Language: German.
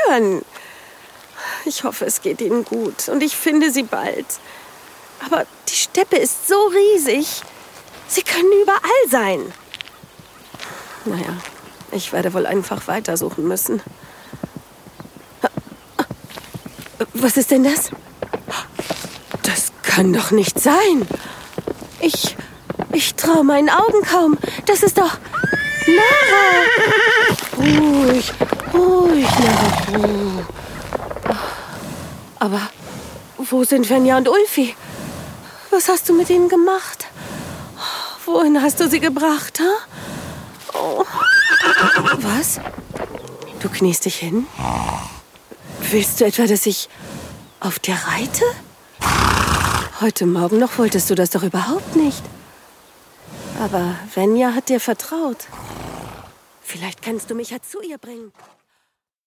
hören. Ich hoffe, es geht Ihnen gut und ich finde Sie bald. Aber die Steppe ist so riesig. Sie können überall sein. Naja, ich werde wohl einfach weitersuchen müssen. Was ist denn das? Das kann doch nicht sein. Ich traue meinen Augen kaum. Das ist doch Nara. Ruhig, Nara. Aber wo sind Fenja und Ulfi? Was hast du mit ihnen gemacht? Wohin hast du sie gebracht, ha? Oh. Was? Du kniest dich hin? Willst du etwa, dass ich auf dir reite? Heute Morgen noch wolltest du das doch überhaupt nicht. Aber Fenja hat dir vertraut. Vielleicht kannst du mich ja zu ihr bringen.